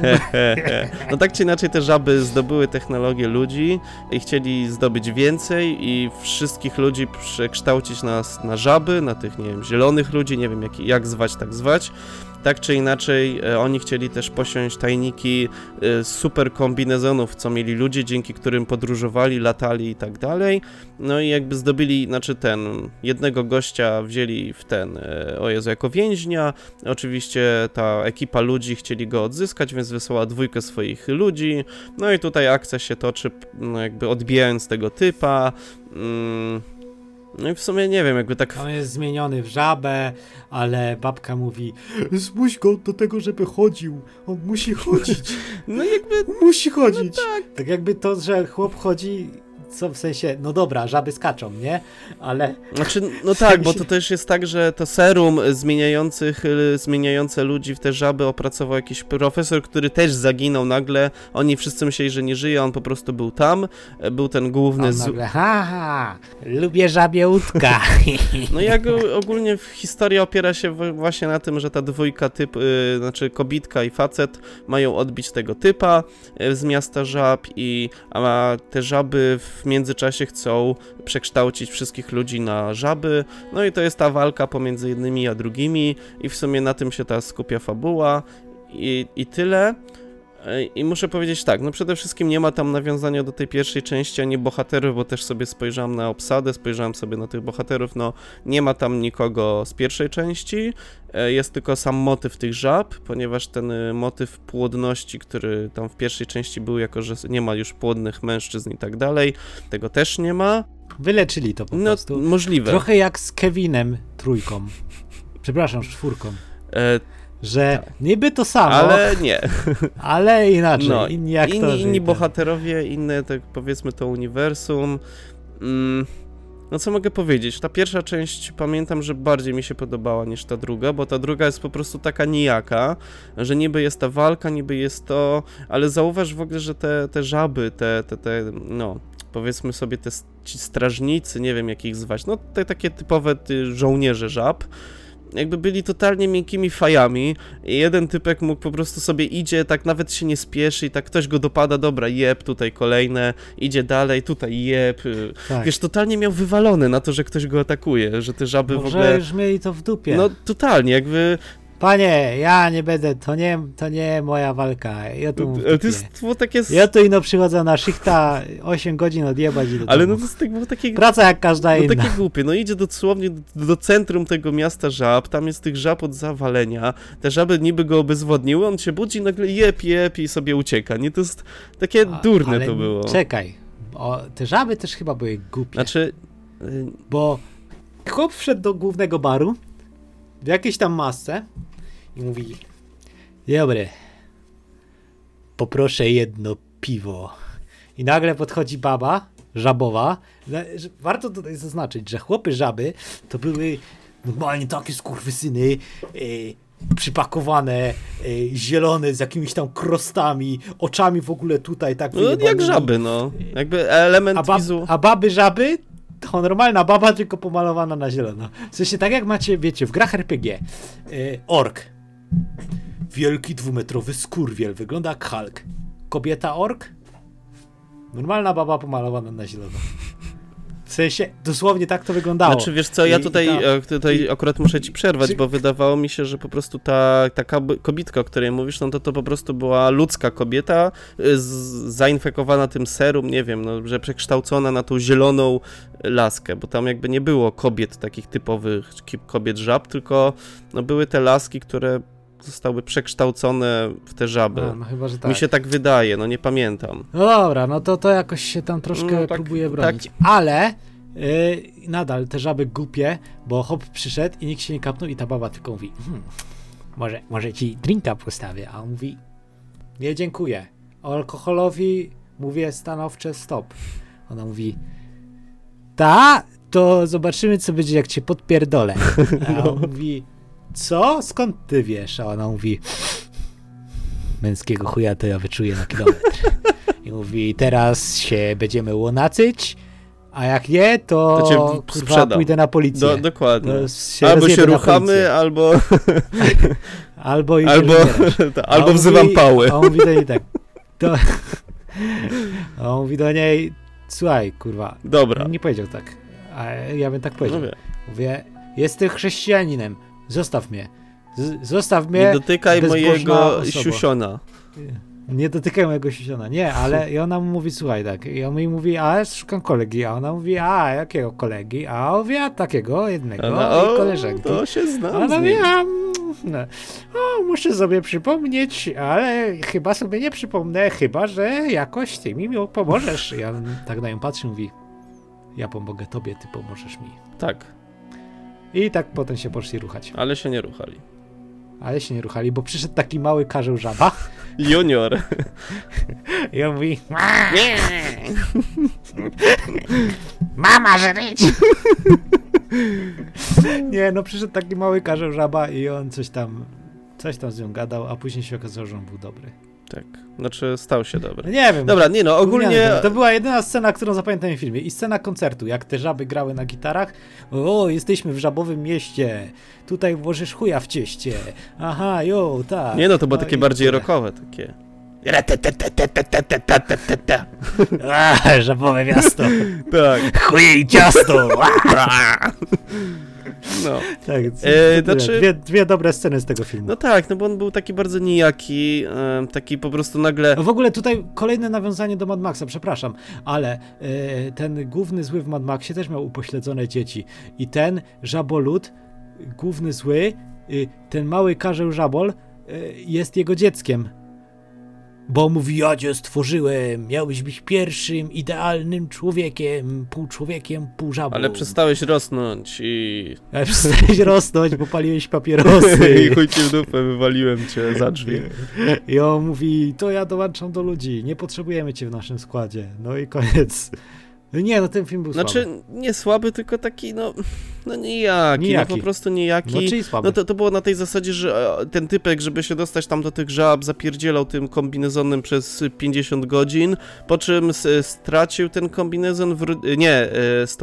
no tak czy inaczej te żaby zdobyły technologię ludzi i chcieli zdobyć więcej i wszystkich ludzi przekształcić na, na żaby, na tych, nie wiem, zielonych ludzi, nie wiem jak, jak zwać, tak zwać. Tak czy inaczej, e, oni chcieli też posiąść tajniki e, super kombinezonów, co mieli ludzie, dzięki którym podróżowali, latali i tak dalej. No i jakby zdobyli, znaczy ten, jednego gościa wzięli w ten, e, o Jezu, jako więźnia. Oczywiście ta ekipa ludzi chcieli go odzyskać, więc wysłała dwójkę swoich ludzi. No i tutaj akcja się toczy, no jakby odbijając tego typa. Mm, no i w sumie nie wiem, jakby tak... On jest zmieniony w żabę, ale babka mówi: zmuś go do tego, żeby chodził. On musi chodzić. No jakby... Musi chodzić. No tak. Tak jakby to, że chłop chodzi, co w sensie, no dobra, żaby skaczą, nie? Ale... Znaczy, no tak, bo to też jest tak, że to serum zmieniających, y, zmieniające ludzi w te żaby opracował jakiś profesor, który też zaginął nagle. Oni wszyscy myśleli, że nie żyje, on po prostu był tam. E, Był ten główny... On z... nagle, haha, lubię żabie łódka. No jak o- ogólnie historia opiera się w- właśnie na tym, że ta dwójka typ, y, znaczy kobitka i facet mają odbić tego typa y, z miasta żab i a te żaby w międzyczasie chcą przekształcić wszystkich ludzi na żaby. No i to jest ta walka pomiędzy jednymi a drugimi i w sumie na tym się ta skupia fabuła i, i tyle. I muszę powiedzieć tak, no przede wszystkim nie ma tam nawiązania do tej pierwszej części, ani bohaterów, bo też sobie spojrzałem na obsadę, spojrzałem sobie na tych bohaterów, no nie ma tam nikogo z pierwszej części, e, jest tylko sam motyw tych żab, ponieważ ten y, motyw płodności, który tam w pierwszej części był, jako że nie ma już płodnych mężczyzn i tak dalej, tego też nie ma. Wyleczyli to po No prostu. możliwe. Trochę jak z Kevinem trójką. Przepraszam, czwórką. E, Że niby to samo, ale, ale nie. ale inaczej, No, inni aktorzy. inni, inni ten. bohaterowie, inne, tak powiedzmy, to uniwersum. Mm, no co mogę powiedzieć? Ta pierwsza część pamiętam, że bardziej mi się podobała niż ta druga, bo ta druga jest po prostu taka nijaka, że niby jest ta walka, niby jest to, ale zauważ w ogóle, że te, te żaby, te, te, te, no, powiedzmy sobie, te ci strażnicy, nie wiem jak ich zwać, no te takie typowe ty, żołnierze żab, jakby byli totalnie miękkimi fajami i jeden typek mógł po prostu sobie idzie, tak nawet się nie spieszy i tak ktoś go dopada, dobra, jeb, tutaj kolejne, idzie dalej, tutaj jeb, Tak. wiesz, totalnie miał wywalone na to, że ktoś go atakuje, że te żaby Może w ogóle... już mieli to w dupie. No totalnie, jakby Panie, ja nie będę, to nie, to nie moja walka. Ja tu Ale to jest było takie... Ja tu ino przychodzę na szychta, osiem godzin odjebać i do Ale domu. no to jest tak, było takie... Praca jak każda No inna. takie głupie, no idzie dosłownie do, do centrum tego miasta żab, tam jest tych żab od zawalenia, te żaby niby go obezwładniły, on się budzi, nagle jep, jep i sobie ucieka, nie? To jest takie A, durne ale to było. Czekaj, o, te żaby też chyba były głupie, Znaczy... y, bo chłop wszedł do głównego baru w jakiejś tam masce i mówi: dobry, poproszę jedno piwo. I nagle podchodzi baba żabowa. Warto tutaj zaznaczyć, że chłopy żaby to były normalnie takie skurwysyny, e, przypakowane, e, zielone z jakimiś tam krostami, oczami w ogóle tutaj tak No jak wyjebanymi. żaby, no. Jakby element A, bab, wizu... a baby żaby to normalna baba, tylko pomalowana na zielono. W sensie tak jak macie, wiecie, w grach er pe gie e, ork. Wielki dwumetrowy skurwiel, wygląda jak Hulk. Kobieta ork? Normalna baba pomalowana na zielono. W sensie, dosłownie tak to wyglądało. Znaczy, wiesz co, ja I- tutaj, i ta- e, tutaj i- akurat muszę ci przerwać, Czy- bo wydawało mi się, że po prostu ta, ta kab- kobitka, o której mówisz, no to to po prostu była ludzka kobieta, y, z, zainfekowana tym serum, nie wiem, no, że przekształcona na tą zieloną laskę, bo tam jakby nie było kobiet takich typowych, ki- kobiet żab, tylko no, były te laski, które zostały przekształcone w te żaby. A, no chyba, że tak. Mi się tak wydaje, no nie pamiętam. No dobra, no to, to jakoś się tam troszkę No tak- próbuje bronić. Ale yy, nadal te żaby głupie, bo hop przyszedł i nikt się nie kapnął i ta baba tylko mówi: hmm, może, może ci drinka postawię, a on mówi: nie, dziękuję. Alkoholowi mówię stanowcze stop. Ona mówi: ta, to zobaczymy, co będzie, jak cię podpierdolę. A on mówi: co? Skąd ty wiesz? A ona mówi: męskiego chuja to ja wyczuję na kilometr. I mówi: teraz się będziemy łonacyć, a jak nie, to, To cię kurwa, sprzedam. pójdę na policję. Do, dokładnie. To się Albo rozjedę się na ruchamy, policję. albo, Albo, idziesz albo, umierać. ta, A albo on wzywam mówi- pały. A on mówi do niej tak. To, a on mówi do niej: słuchaj, kurwa. Dobra. On nie powiedział tak. A ja bym tak powiedział. No wie. Mówię: jestem chrześcijaninem. Zostaw mnie. Z, zostaw mnie. Nie dotykaj bezbożna mojego osoba. siusiona. Nie dotykaj mojego siusiona. Nie, ale i ona mu mówi: słuchaj, tak. I on mi mówi: a szukam kolegi. A ona mówi: a jakiego kolegi? A on mówi: a takiego jednego Ona, i o, koleżanki. to się A znam ona z mówi: nim. a, mm, no. O, muszę sobie przypomnieć, ale chyba sobie nie przypomnę, chyba że jakoś ty mi pomożesz. Ja tak na nią patrzę i mówi: ja pomogę tobie, ty pomożesz mi. Tak, I tak potem się poszli ruchać. ale się nie ruchali. Ale się nie ruchali, bo przyszedł taki mały karzeł żaba Junior. i on mówi: mama żryć! Nie, no przyszedł taki mały karzeł żaba i on coś tam, coś tam z nią gadał, a później się okazało, że on był dobry. Tak, znaczy stał się No dobry. nie wiem. Dobra, nie no, ogólnie... Gówniany. To była jedyna scena, którą zapamiętałem w filmie. I scena koncertu, jak te żaby grały na gitarach. O, jesteśmy w żabowym mieście. Tutaj włożysz chuja w cieście. Aha, jo, tak. Nie no, to było No takie i bardziej tyle. rockowe, takie... A, żabowe miasto. Tak, Chuje i ciasto. no. Tak, E, tyle. znaczy- dwie, dwie dobre sceny z tego filmu. No tak, no bo on był taki bardzo nijaki, e, taki po prostu nagle... No w ogóle tutaj kolejne nawiązanie do Mad Maxa, przepraszam, ale e, ten główny zły w Mad Maxie też miał upośledzone dzieci. I ten żabolud, główny zły, y, ten mały karzeł żabol, y, jest jego dzieckiem. Bo mówi: ja cię stworzyłem, miałbyś być pierwszym, idealnym człowiekiem, pół człowiekiem, pół żabą. Ale przestałeś rosnąć i... Ale przestałeś rosnąć, bo paliłeś papierosy. I chuj ci w dupę, wywaliłem cię za drzwi. I on mówi: to ja dołączam do ludzi, nie potrzebujemy cię w naszym składzie. No i koniec. Nie, no ten film był Znaczy, słaby. nie słaby, tylko taki, no, no nijaki, Nijaki. no po prostu nijaki. No czyli słaby. No to, to było na tej zasadzie, że e, ten typek, żeby się dostać tam do tych żab, zapierdzielał tym kombinezonem przez pięćdziesiąt godzin, po czym s, stracił ten kombinezon, wró- nie, e, z tą,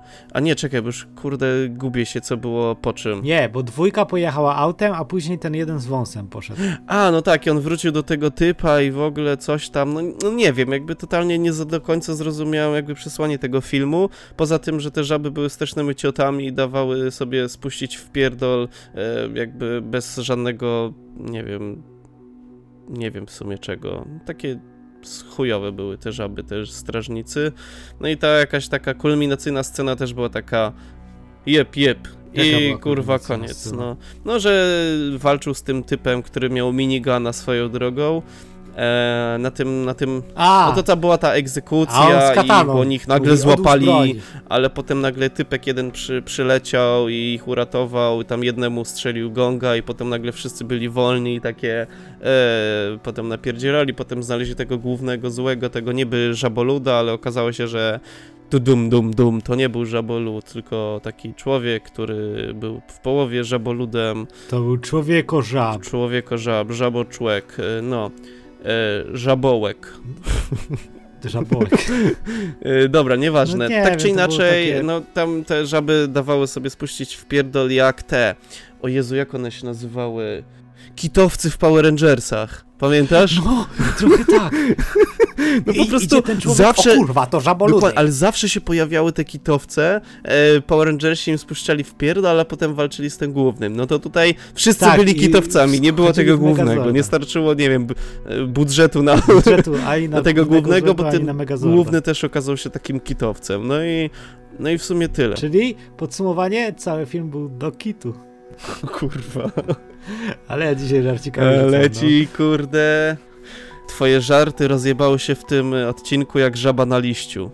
A nie, czekaj, bo już kurde gubię się, co było po czym. Nie, bo dwójka pojechała autem, a później ten jeden z wąsem poszedł. A, no tak, i on wrócił do tego typa i w ogóle coś tam, no, no nie wiem, jakby totalnie nie za do końca zrozumiałem jakby przesłanie tego filmu, poza tym, że te żaby były strasznymi ciotami i dawały sobie spuścić w pierdol e, jakby bez żadnego, nie wiem, nie wiem w sumie czego, takie chujowe były te żaby, też strażnicy, no i ta jakaś taka kulminacyjna scena też była taka jep, jep. I kurwa koniec, no. No, że walczył z tym typem, który miał minigana swoją drogą, e, na tym, na tym, A, no to ta była ta egzekucja i bo nich nagle mówi, złapali, ale potem nagle typek jeden przy, przyleciał i ich uratował, tam jednemu strzelił gonga i potem nagle wszyscy byli wolni i takie, e, potem napierdzielali, potem znaleźli tego głównego złego, tego niby żaboluda, ale okazało się, że tu dum dum dum, to nie był żabolud, tylko taki człowiek, który był w połowie żaboludem. To był człowieko-żab. Człowieko-żab, żaboczłek, no, e, żabołek. Żabołek. e, dobra, nieważne. No nie tak wiem, czy inaczej, takie... no tam te żaby dawały sobie spuścić w pierdol jak te, o Jezu, jak one się nazywały? Kitowcy w Power Rangersach. Pamiętasz? No, trochę tak. No po I, prostu idzie ten człowiek, zawsze, o kurwa, to żaboludek. ale zawsze się pojawiały te kitowce, e, Power Rangersi im spuszczali w pierdol, ale potem walczyli z tym głównym. No to tutaj wszyscy tak, byli kitowcami, nie było tego głównego. Megazorda. Nie starczyło, nie wiem, b- budżetu na, budżetu, a i na, na tego głównego, bo ten na główny też okazał się takim kitowcem. No i, no i w sumie tyle. Czyli podsumowanie, cały film był do kitu. Kurwa. Ale ja dzisiaj żarcikami E, rzucam, leci, kurde. Twoje żarty rozjebały się w tym odcinku jak żaba na liściu.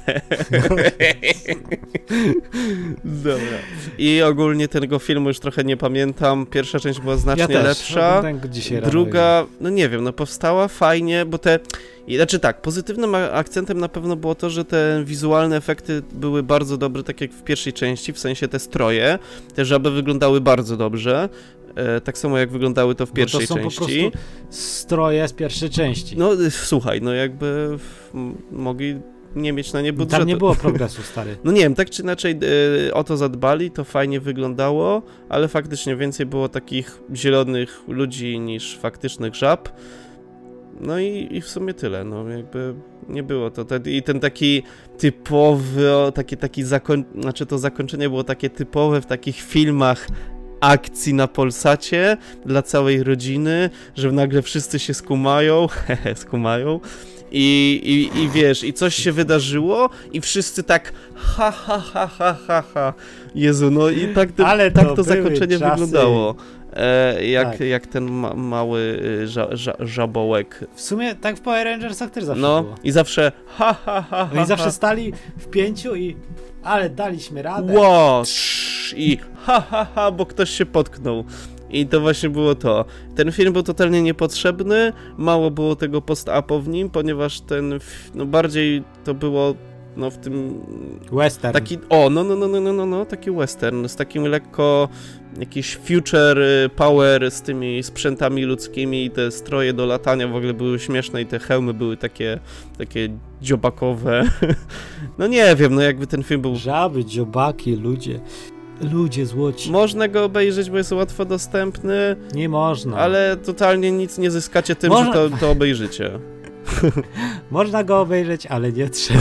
Dobra. I ogólnie tego filmu już trochę nie pamiętam. Pierwsza część była znacznie ja też, lepsza. Dzisiaj rano Druga, no nie wiem, no powstała fajnie, bo te... Znaczy tak, pozytywnym akcentem na pewno było to, że te wizualne efekty były bardzo dobre, tak jak w pierwszej części, w sensie te stroje. Te żaby wyglądały bardzo dobrze. E, tak samo jak wyglądały to w pierwszej no to są części. Po prostu stroje z pierwszej części. No słuchaj, no jakby m- mogli nie mieć na nie budżetu. Tam nie było progresu, stary. No nie wiem, tak czy inaczej y, o to zadbali, to fajnie wyglądało, ale faktycznie więcej było takich zielonych ludzi niż faktycznych żab. No i, i w sumie tyle, no jakby nie było to. Te, I ten taki typowy, o, taki, taki zakoń... znaczy to zakończenie było takie typowe w takich filmach akcji na Polsacie dla całej rodziny, że nagle wszyscy się skumają, hehe, skumają i, i, i wiesz, i coś się wydarzyło i wszyscy tak ha, ha, ha, ha, ha, ha. Jezu, no i tak, to, Ale tak to to były zakończenie czasy. wyglądało. E, jak, Tak. jak ten ma, mały ża, ża, żabołek. W sumie tak w Power Rangersach też zawsze No było. i zawsze ha, ha, ha, No i ha, zawsze ha. stali w pięciu i ale daliśmy radę. Ło, trz, i ha, ha, ha, bo ktoś się potknął. I to właśnie było to. Ten film był totalnie niepotrzebny, mało było tego post-upo w nim, ponieważ ten, f- no bardziej to było, no w tym... Western. Taki, o, no, no, no, no, no, no, no, taki western, z takim lekko jakiś future power z tymi sprzętami ludzkimi i te stroje do latania w ogóle były śmieszne i te hełmy były takie, takie dziobakowe. No nie wiem, no jakby ten film był... Żaby, dziobaki, ludzie. Ludzie złoci. Można go obejrzeć, bo jest łatwo dostępny, Nie można. ale totalnie nic nie zyskacie tym, Można- że to, to obejrzycie. Można go obejrzeć, ale nie trzeba.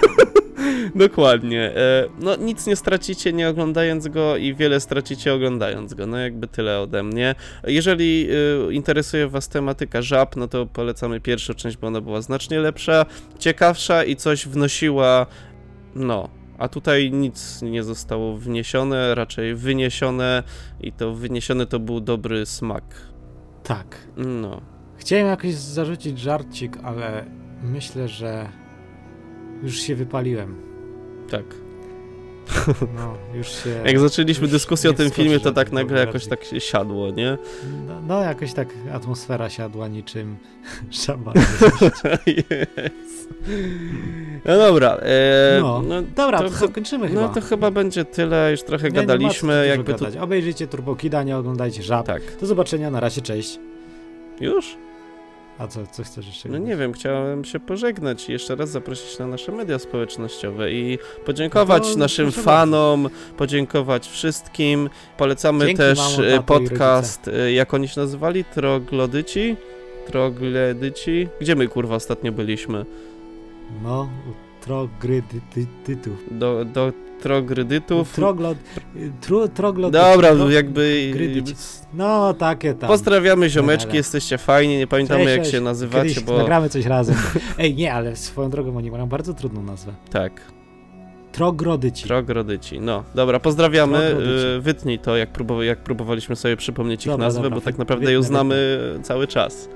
Dokładnie. E, no nic nie stracicie nie oglądając go i wiele stracicie oglądając go. No jakby tyle ode mnie. Jeżeli y, interesuje was tematyka żab, no to polecamy pierwszą część, bo ona była znacznie lepsza, ciekawsza i coś wnosiła, no. A tutaj nic nie zostało wniesione, raczej wyniesione i to wyniesione to był dobry smak. Tak. No. Chciałem jakoś zarzucić żarcik, ale myślę, że już się wypaliłem. Tak. No, już się... Jak zaczęliśmy już dyskusję o nie tym wskoczy filmie, to tak żaden nagle dobry jakoś żarcik. tak się siadło, nie? No, no jakoś tak atmosfera siadła niczym żaba. Jest. No dobra. E, No, no, dobra, to, to to kończymy chyba. no to chyba będzie tyle, już trochę Nie, nie ma co gadaliśmy, tu jakby dużo tu... gadać. Obejrzyjcie Turbo Kida, nie oglądajcie żab. Tak. Do zobaczenia, na razie, cześć. Już? A co, co chcesz jeszcze No powiedzieć? nie wiem, chciałem się pożegnać i jeszcze raz zaprosić na nasze media społecznościowe i podziękować No to naszym proszę fanom, podziękować wszystkim. Polecamy Dzięki, też mamo, e, tato i podcast, e, jak oni się nazywali? Troglodyci? Trogledyci? Gdzie my kurwa ostatnio byliśmy? No, trogrydytytów. Do, do trogrydytów? Troglod... Tru, troglod... Dobra, tro- jakby... grydyci. No, takie tam. Pozdrawiamy ziomeczki, Dobra. jesteście fajni, nie pamiętamy Cześć, jak cześć. się nazywacie, Kiedyś bo... nagramy coś razem. Ej, nie, ale swoją drogą oni mają bardzo trudną nazwę. Tak. Trogrodyci. Trogrodyci. No, dobra, pozdrawiamy. Trogrodyci. Y, Wytnij to, jak, próbowa- jak próbowaliśmy sobie przypomnieć ich Dobra, nazwę, dobra, bo tak wy- naprawdę wytnę, ją znamy cały czas.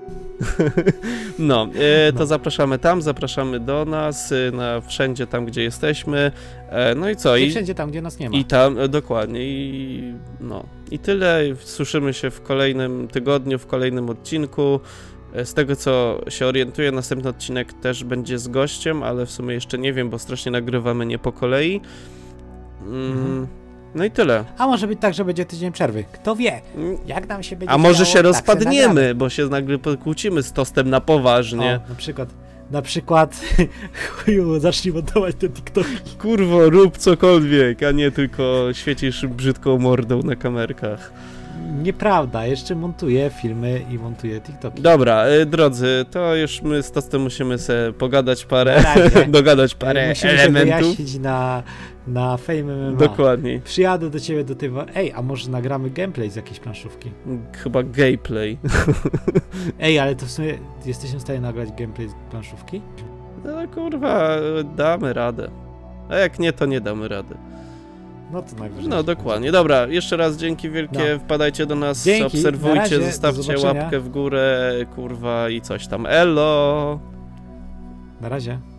no, y, to No. zapraszamy tam, zapraszamy do nas, y, na wszędzie tam, gdzie jesteśmy. E, no i co? I I, wszędzie tam, gdzie nas nie ma. i tam, e, dokładnie. I no. I tyle. Słyszymy się w kolejnym tygodniu, w kolejnym odcinku. E, Z tego co się orientuję, następny odcinek też będzie z gościem, ale w sumie jeszcze nie wiem, bo strasznie nagrywamy nie po kolei. Mm, Mhm. No i tyle. A może być tak, że będzie tydzień przerwy. Kto wie? Mm, Jak nam się będzie A może działo, się tak rozpadniemy, nagramy. bo się nagle pokłócimy z tostem na poważnie. O, na przykład, na przykład, chuju, zacznij montować te TikToki. Kurwo, rób cokolwiek, a nie tylko świecisz brzydką mordą na kamerkach. Nieprawda, jeszcze montuję filmy i montuję TikToki. Dobra, y, drodzy, to już my z tostem musimy sobie pogadać parę, Na razie. dogadać parę Musimy elementów. się wyjaśnić na, na Fame M M A. Dokładniej. Przyjadę do ciebie do tej... wa- Ej, a może nagramy gameplay z jakiejś planszówki? Chyba gameplay. Ej, ale to w sumie jesteśmy w stanie nagrać gameplay z planszówki? No kurwa, damy radę. A jak nie, to nie damy rady. No to najwyżej. No dokładnie. Dobra, jeszcze raz dzięki wielkie, No. wpadajcie do nas, Dzięki, na obserwujcie, razie, do zostawcie zobaczenia. łapkę w górę, kurwa i coś tam. Elo! Na razie.